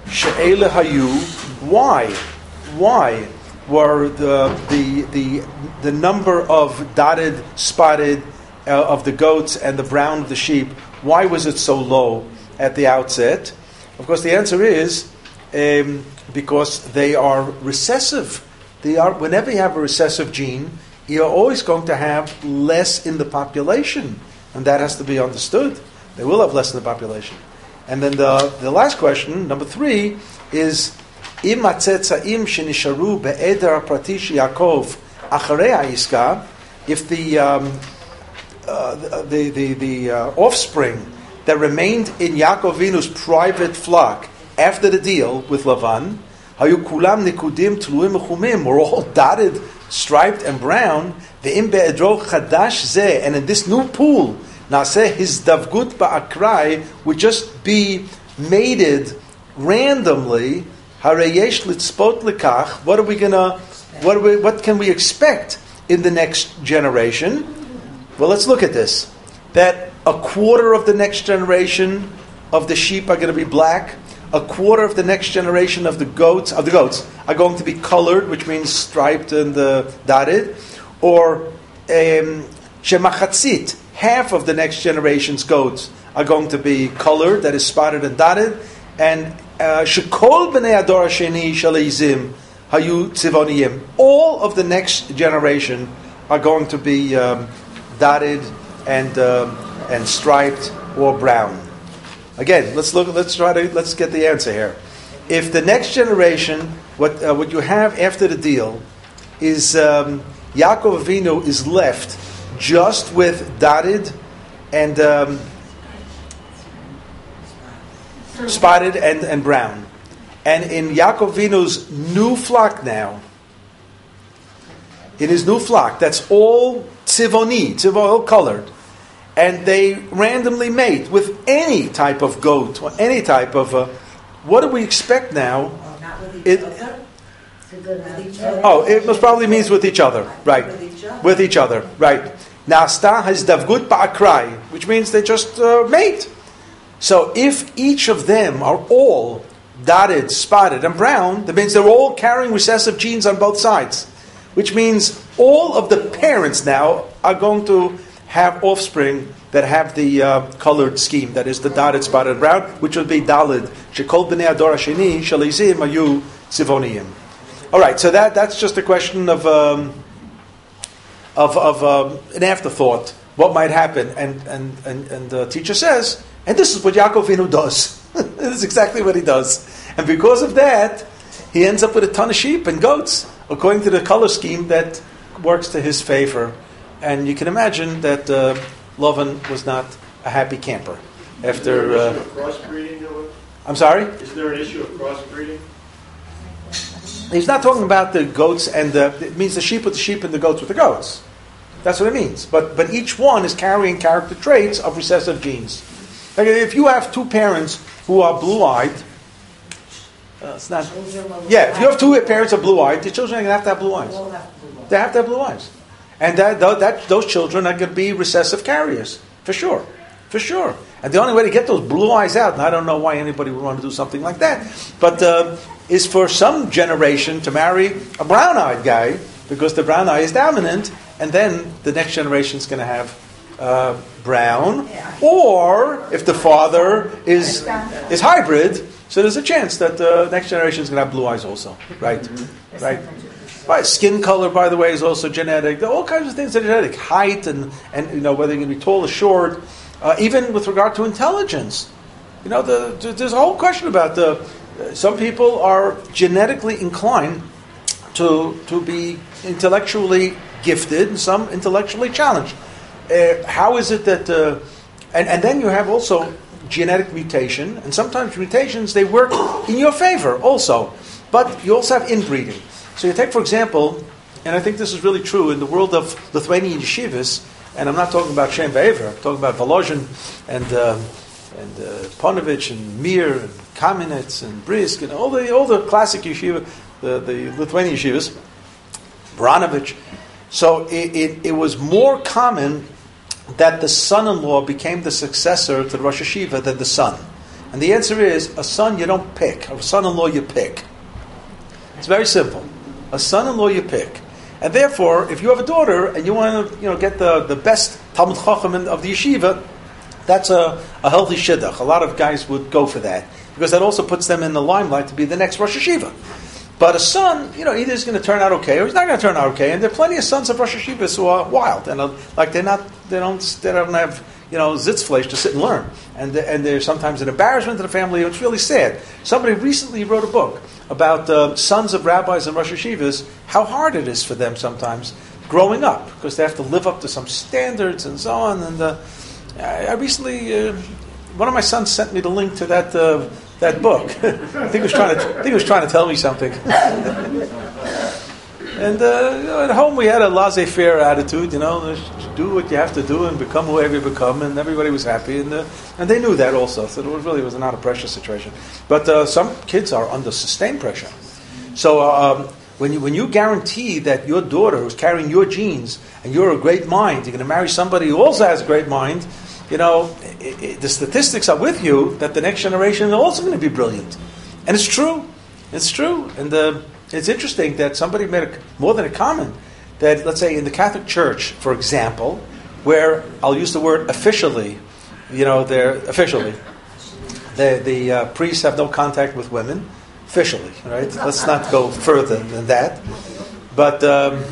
she'ele hayu. Why? Why were the the the the number of dotted, spotted uh, of the goats and the brown of the sheep? Why was it so low at the outset? Of course, the answer is um, because they are recessive. They are. Whenever you have a recessive gene, you're always going to have less in the population, and that has to be understood. They will have less in the population. And then the the last question, number three, is im atzetzaim shenisharu be'eder pratish Yaakov acharei ha'Iska. If the um, uh, the the the uh, offspring that remained in Yaakov Avinu's private flock after the deal with Lavan, hayu kulam nikudim tluim mechumim, were all dotted, striped, and brown. Ve'im be'edro chadash zeh, and in this new pool, Naseh his davgut ba'akrai would just be mated randomly. Hareyesh litzpot likach. What are we gonna? What are we? What can we expect in the next generation? Well, let's look at this. That a quarter of the next generation of the sheep are going to be black. A quarter of the next generation of the goats of the goats are going to be colored, which means striped and uh, dotted, or shemachatzit. Um, half of the next generation's goats are going to be colored, that is spotted and dotted, and shekol bnei ador hasheni shaleizim hayu tzivoniyim. All of the next generation are going to be um, dotted and um, and striped or brown. Again, let's look. Let's try to let's get the answer here. If the next generation, what uh, what you have after the deal, is um, Yaakov Avinu is left just with dotted and um, spotted and, and brown, and in Yaakov Avinu's new flock now, in his new flock, that's all tzivoni, tzivon colored. And they randomly mate with any type of goat or any type of. Uh, what do we expect now? Oh, not with each It, other? With each other? oh, it most probably means with each other, right? With each other. With each other, right? Nasta has davgut ba'akrai, which means they just uh, mate. So if each of them are all dotted, spotted, and brown, that means they're all carrying recessive genes on both sides, which means all of the parents now are going to have offspring that have the uh, colored scheme, that is the dotted, spotted, brown, which would be Dalid. Shekol b'nei ador hasheni shaleizim hayu tzivoniyim. All right, so that that's just a question of um, of of um, an afterthought. What might happen? And and and and the teacher says, and this is what Yaakov Avinu does. This is exactly what he does, and because of that, he ends up with a ton of sheep and goats, according to the color scheme that works to his favor. And you can imagine that uh, Lavan was not a happy camper after. Is there an Uh, issue of crossbreeding? Though? I'm sorry? Is there an issue of crossbreeding? He's not talking about the goats and the. It means the sheep with the sheep and the goats with the goats. That's what it means. But but each one is carrying character traits of recessive genes. Like if you have two parents who are blue-eyed, uh, it's not. Yeah, if you have two parents who are blue-eyed, the children are going to have to have blue eyes. They have to have blue eyes. And that, that those children are going to be recessive carriers, for sure. For sure. And the only way to get those blue eyes out, and I don't know why anybody would want to do something like that, but uh, is for some generation to marry a brown-eyed guy, because the brown eye is dominant, and then the next generation is going to have uh, brown. Or, if the father is is hybrid, so there's a chance that the next generation is going to have blue eyes also. Right? Right? Right, skin color, by the way, is also genetic. There are all kinds of things that are genetic. Height and, and you know whether you're going to be tall or short. Uh, even with regard to intelligence, you know, the, the, there's a whole question about the. Uh, some people are genetically inclined to to be intellectually gifted, and some intellectually challenged. Uh, how is it that? Uh, and and then you have also genetic mutation, and sometimes mutations they work in your favor also, but you also have inbreeding. So you take, for example, and I think this is really true in the world of Lithuanian yeshivas, and I'm not talking about Shem Ve'ever, I'm talking about Volozhin and uh, and uh, Ponovich and Mir and Kamenetz and Brisk and all the all the classic yeshiva, the, the Lithuanian yeshivas, Baranovich. So it, it, it was more common that the son-in-law became the successor to the Rosh Yeshiva than the son. And the answer is, a son you don't pick. A son-in-law you pick. It's very simple. A son-in-law you pick. And therefore, if you have a daughter and you want to, you know, get the, the best Talmud Chacham of the yeshiva, that's a, a healthy shidduch. A lot of guys would go for that. Because that also puts them in the limelight to be the next Rosh Yeshiva. But a son, you know, either he's going to turn out okay or he's not going to turn out okay. And there are plenty of sons of Rosh Yeshivas who are wild. And uh, like they're not, they don't, they don't have, you know, zitzfleisch to sit and learn. And, and they're sometimes an embarrassment to the family. It's really sad. Somebody recently wrote a book about uh, sons of rabbis and Rosh Yeshivas, how hard it is for them sometimes growing up, because they have to live up to some standards and so on. And uh, I recently, uh, one of my sons sent me the link to that uh, that book. I think he was trying to, I think he was trying to tell me something. And uh, you know, at home we had a laissez-faire attitude, you know, do what you have to do and become whoever you become, and everybody was happy, and uh, and they knew that also, so it was really was not a pressure situation. But uh, some kids are under sustained pressure. So um, when you when you guarantee that your daughter who's carrying your genes and you're a great mind, you're going to marry somebody who also has a great mind, you know, it, it, the statistics are with you that the next generation are also going to be brilliant, and it's true, it's true, and. Uh, It's interesting that somebody made a, more than a comment that, let's say, in the Catholic Church, for example, where I'll use the word officially, you know, they're officially, the the uh, priests have no contact with women, officially, right? Let's not go further than that. But um,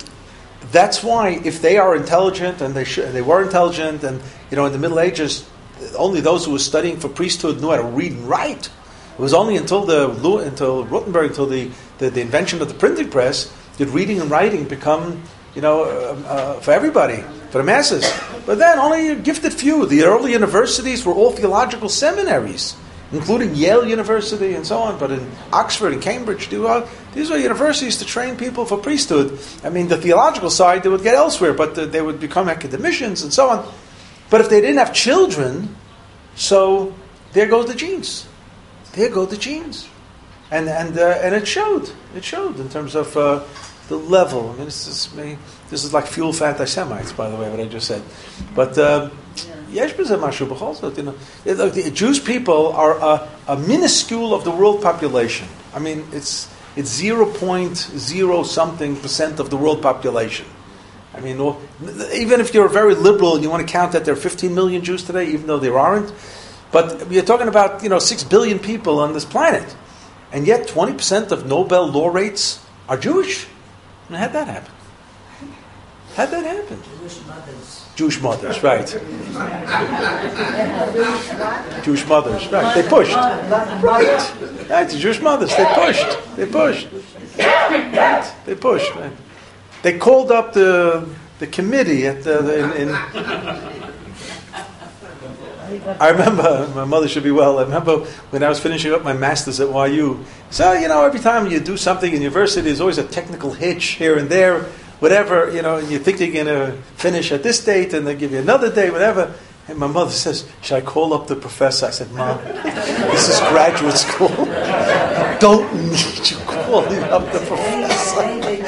that's why, if they are intelligent and they sh- they were intelligent, and you know, in the Middle Ages, only those who were studying for priesthood knew how to read and write. It was only until the until Gutenberg, until the, the, the invention of the printing press, did reading and writing become, you know, uh, uh, for everybody, for the masses. But then only a gifted few. The early universities were all theological seminaries, including Yale University and so on. But in Oxford and Cambridge, these were universities to train people for priesthood. I mean, the theological side they would get elsewhere, but the, they would become academicians and so on. But if they didn't have children, so there goes the genes. There go the genes, and and uh, and it showed. It showed in terms of uh, the level. I mean, this is me. This is like fuel for anti-Semites, by the way, what I just said. But yesh b'zeh mashu b'chol zot, you know, the Jewish people are a, a minuscule of the world population. I mean, it's it's zero point zero something percent of the world population. I mean, even if you're very liberal and you want to count that there are fifteen million Jews today, even though there aren't. But we're talking about, you know, six billion people on this planet. And yet twenty percent of Nobel laureates are Jewish. And how'd that happen? How'd that happen? Jewish mothers. Jewish mothers, right. Jewish mothers, right. They pushed. Right. Right, the Jewish mothers, they pushed. They pushed. Right. They pushed, right. They called up the the committee at the, the in, in I remember, my mother should be well, I remember when I was finishing up my master's at Y U. So, you know, every time you do something in university, there's always a technical hitch here and there, whatever, you know, and you think you're going to finish at this date, and they give you another day, whatever. And my mother says, should I call up the professor? I said, Mom, this is graduate school. Don't need you calling up the professor.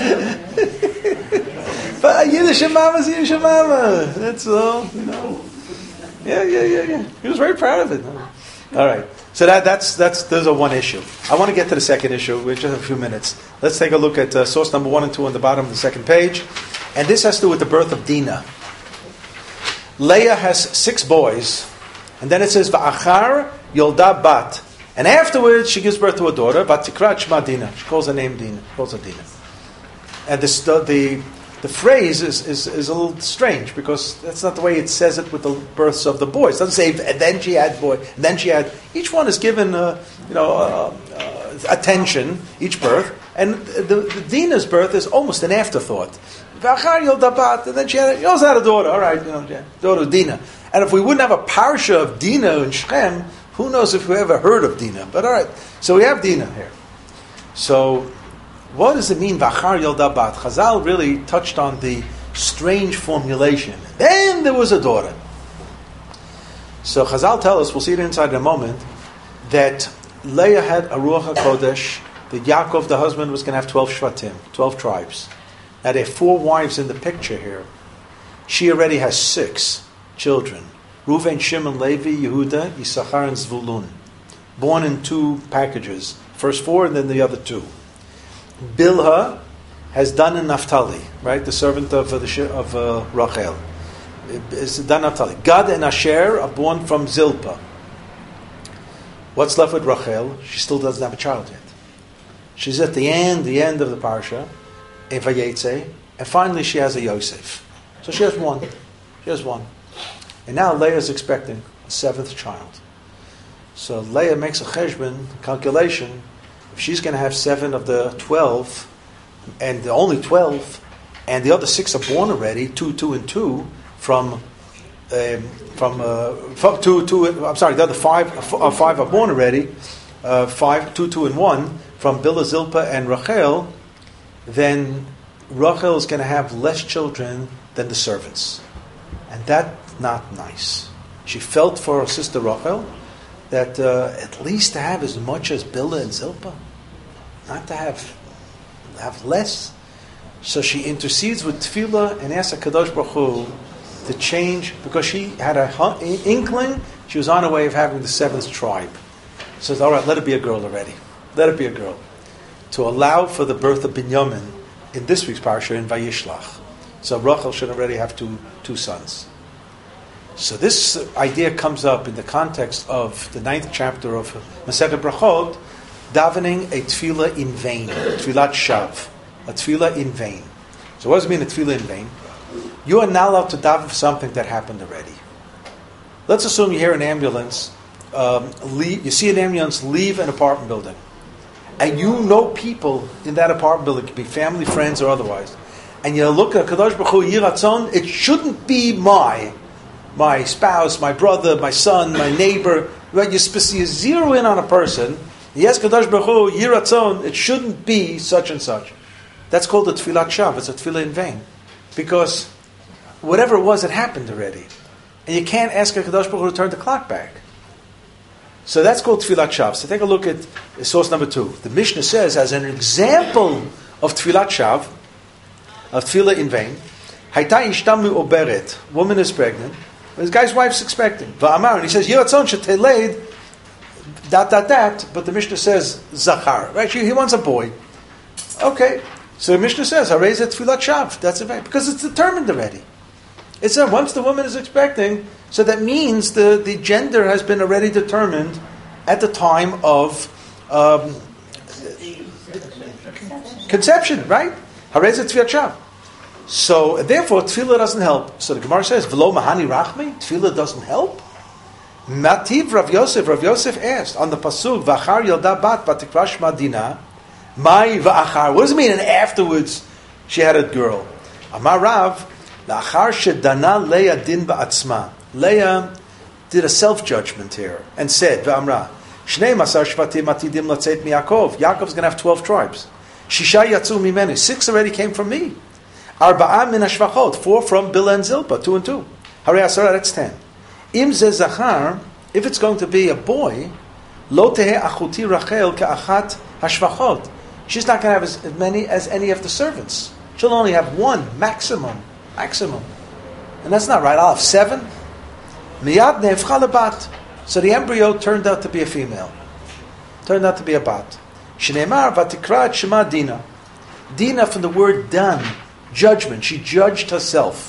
But Yiddish mama's Yiddish mama. That's all, you know. Yeah, yeah, yeah, yeah. He was very proud of it. All right. So that that's that's those are one issue. I want to get to the second issue. We just have a few minutes. Let's take a look at uh, source number one and two on the bottom of the second page, and this has to do with the birth of Dinah. Leah has six boys, and then it says Va'achar Yolda Bat, and afterwards she gives birth to a daughter. Vatikrat Shma Dinah. She calls her name Dinah. Calls her Dinah. And this, the the The phrase is, is, is a little strange because that's not the way it says it with the births of the boys. It doesn't say, and then she had boy, and then she had. Each one is given, uh, you know, uh, uh, attention, each birth. And the, the Dinah's birth is almost an afterthought. And then she, had, she also had a daughter. All right, you know, daughter Dinah. And if we wouldn't have a parsha of Dinah in Shechem, who knows if we ever heard of Dinah. But all right, so we have Dinah here. So what does it mean, Vachar Yolda Bat? Chazal really touched on the strange formulation. Then there was a daughter. So Chazal tell us, we'll see it inside in a moment, that Leah had a Ruach HaKodesh, that Yaakov, the husband, was going to have twelve Shvatim, twelve tribes. Now there are four wives in the picture here. She already has six children. Reuven, Shimon, Levi, Yehuda, Yisachar, and Zvulun. born in two packages. First four and then the other two. Bilhah has done in Naphtali, right? The servant of uh, the sh- of uh, Rachel. It's done in Naphtali. Gad and Asher are born from Zilpah. What's left with Rachel? She still doesn't have a child yet. She's at the end, the end of the parsha, in Vayetze, and finally she has a Yosef. So she has one. She has one. And now Leah is expecting a seventh child. So Leah makes a cheshbon calculation. If she's going to have seven of the twelve, and the only twelve, and the other six are born already, two, two, and two, from um, from uh, from two, two. I'm sorry, the other five, uh, five are born already. Uh, five, two, two, and one from Bilhah, Zilpah, and Rachel. Then Rachel is going to have less children than the servants, and that's not nice. She felt for her sister Rachel that uh, at least to have as much as Bilhah and Zilpah, not to have have less. So she intercedes with tefillah and asks HaKadosh Baruch Hu to change, because she had an inkling she was on her way of having the seventh tribe. She says, all right, let it be a girl already. Let it be a girl. To allow for the birth of Binyamin in this week's parsha in Vayishlach. So Rachel should already have two two sons. So this idea comes up in the context of the ninth chapter of Masechet Brachot, davening a tefillah in vain, tefillat shav, a tefillah in vain. So what does it mean a tefillah in vain? You are not allowed to daven for something that happened already. Let's assume you hear an ambulance, um, leave, you see an ambulance leave an apartment building, and you know people in that apartment building, it could be family, friends, or otherwise, and you look at Kadosh Baruch Hu, Yiratzon, it shouldn't be my my spouse, my brother, my son, my neighbor. Right? You, you zero in on a person. Yes, Kadosh Baruch Hu, Yiratzon, it shouldn't be such and such. That's called a tefillat shav. It's a tefillah in vain, because whatever it was, it happened already, and you can't ask Kadosh Baruch Hu to turn the clock back. So that's called tefillat shav. So take a look at source number two. The Mishnah says, as an example of tefillat shav, of tefillah in vain, Hayta ishtamu oberet, woman is pregnant, this guy's wife's expecting. Va'amar, and he says, Yiratzon sheteleid, dot, dot, dot, but the Mishnah says, Zachar, right? He wants a boy. Okay, so the Mishnah says, Harei zeh tefillat shav, that's a fact, because it's determined already. It's that once the woman is expecting, so that means the, the gender has been already determined at the time of um, conception, right? Harei zeh tefillat shav. So therefore, tefillah doesn't help. So the Gemara says, "V'lo mahani rachmi." Tefillah doesn't help. Mativ Rav Yosef. Rav Yosef asked on the pasuk, "V'achar yalda bat batikra shma dina." Mai v'achar. What does it mean? And afterwards, she had a girl. Amar Rav, "La'achar shedana Leah din ba'atzma." Leah did a self-judgment here and said, "V'amra shnei masar shvatim atidim latzeit miYaakov." Yaakov's going to have twelve tribes. Shisha yatzu mimeni. Six already came from me. Arba'a min hashvachot, four from Bilhah and Zilpah, two and two. Harei asara, that's ten. Im ze zachar, if it's going to be a boy, lo tehe achuti Rachel ka'achat hashvachot. She's not going to have as many as any of the servants. She'll only have one, maximum, maximum. And that's not right. I'll have seven. Miyad ne'efcha lebat. So the embryo turned out to be a female. Turned out to be a bat. Shneimar vatikra et shema Dina. Dina from the word dan, judgment. She judged herself.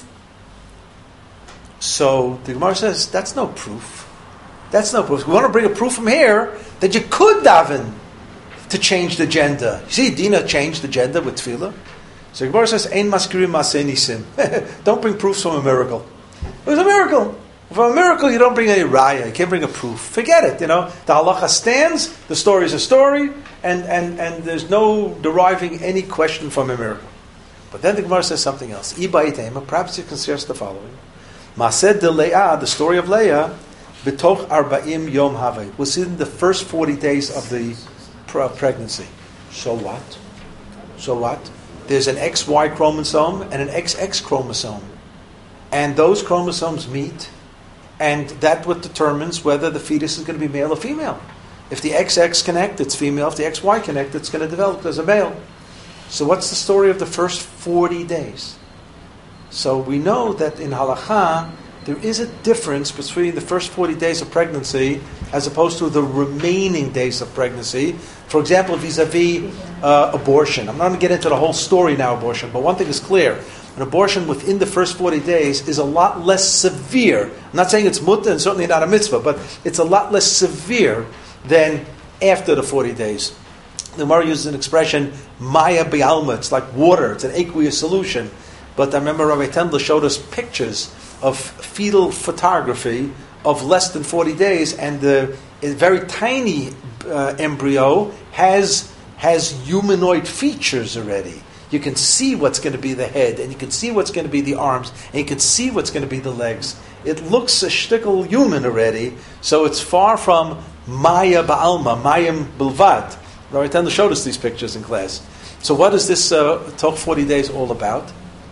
So the Gemara says that's no proof. That's no proof. We want to bring a proof from here that you could daven to change the gender. You see, Dina changed the gender with tefillah. So the Gemara says, "Ein maskirim maseh nisim." Don't bring proofs from a miracle. It was a miracle. From a miracle, you don't bring any raya. You can't bring a proof. Forget it. You know, the halacha stands. The story is a story, and and and there's no deriving any question from a miracle. But then the Gemara says something else. Perhaps you can suggest the following. Mased de Leah, the story of Leah, betoch arba'im yom havei, was in the first forty days of the pregnancy. So what? So what? There's an X Y chromosome and an X X chromosome. And those chromosomes meet, and that's what determines whether the fetus is going to be male or female. If the X X connect, it's female. If the X Y connect, it's going to develop as a male. So what's the story of the first forty days? So we know that in halakha, there is a difference between the first forty days of pregnancy as opposed to the remaining days of pregnancy. For example, vis-a-vis uh, abortion. I'm not going to get into the whole story now, abortion, but one thing is clear. An abortion within the first forty days is a lot less severe. I'm not saying it's mutter and certainly not a mitzvah, but it's a lot less severe than after the forty days. The Gemara uses an expression, Maya Bialma. It's like water. It's an aqueous solution. But I remember Rabbi Tendler showed us pictures of fetal photography of less than forty days, and the a very tiny uh, embryo has has humanoid features already. You can see what's going to be the head, and you can see what's going to be the arms, and you can see what's going to be the legs. It looks a shtickle human already, so it's far from Maya Ba'alma, Mayim Bilvad. Rabbi Tendler showed us these pictures in class. So what is this uh, Toch forty days all about?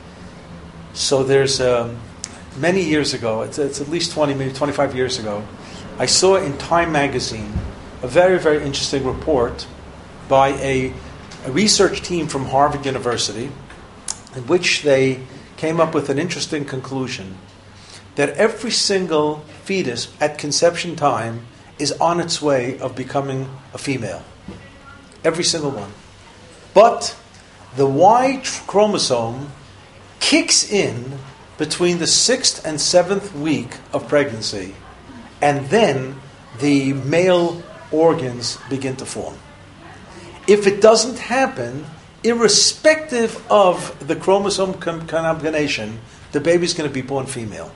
So there's um, many years ago, it's, it's at least twenty, maybe twenty-five years ago, I saw in Time magazine a very, very interesting report by a, a research team from Harvard University, in which they came up with an interesting conclusion that every single fetus at conception time is on its way of becoming a female. Every single one. But the Y chromosome kicks in between the sixth and seventh week of pregnancy, and then the male organs begin to form. If it doesn't happen, irrespective of the chromosome com- combination, the baby's going to be born female.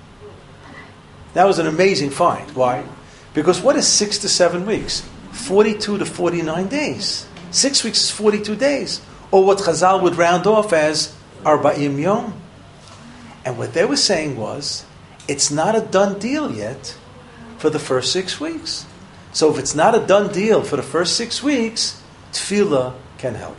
That was an amazing find. Why? Because what is six to seven weeks? forty-two to forty-nine days. Six weeks is forty-two days. Or what Chazal would round off as Arba'im Yom. And what they were saying was, it's not a done deal yet for the first six weeks. So if it's not a done deal for the first six weeks, tefillah can help.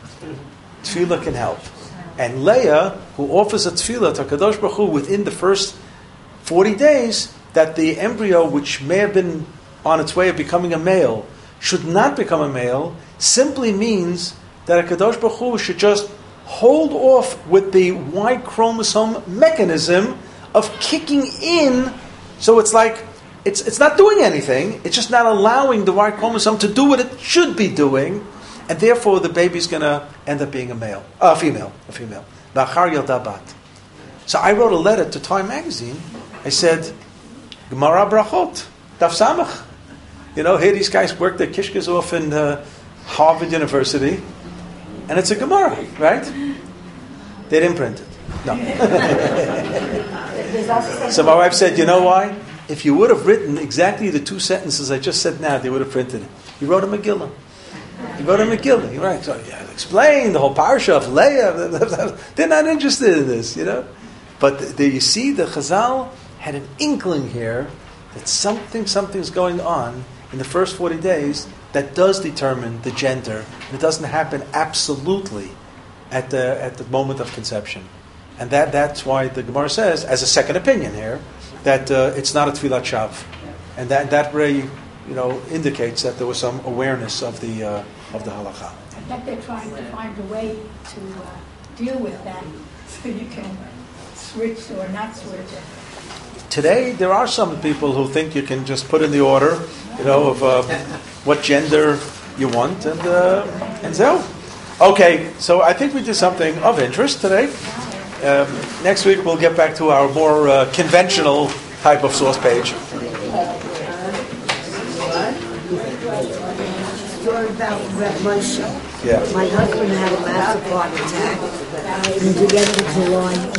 Tefillah can help. And Leah, who offers a tefillah to Kadosh Baruch Hu within the first forty days, that the embryo, which may have been on its way of becoming a male, should not become a male, simply means that a Kadosh Baruch Hu should just hold off with the Y chromosome mechanism of kicking in. So it's like, it's it's not doing anything, it's just not allowing the Y chromosome to do what it should be doing, and therefore the baby's going to end up being a male, a female, a female. Nachar Yaldabat. So I wrote a letter to Time magazine. I said, Gemara Brachot, Daf Samach. You know, here these guys work their kishkas off in uh, Harvard University, and it's a Gemara, right? They didn't print it. No. So my wife said, you know why? If you would have written exactly the two sentences I just said now, they would have printed it. You wrote a Megillah. You wrote a Megillah. You're right. So yeah, explain the whole parsha of Leah. They're not interested in this, you know. But the, the, you see, the Chazal had an inkling here that something, something's going on in the first forty days that does determine the gender. And it doesn't happen absolutely at the at the moment of conception. And that that's why the Gemara says, as a second opinion here, that uh, it's not a tefillat shav. And that that really, you know, indicates that there was some awareness of the uh, of the halakha. I bet they're trying to find a way to uh, deal with that so you can switch or not switch. Today, there are some people who think you can just put in the order, you know, of uh, what gender you want, and uh, and so. Okay, so I think we did something of interest today. Um, next week we'll get back to our more uh, conventional type of source page. Story about Reb Moshe. Yeah. My husband had a massive heart attack in the end of July.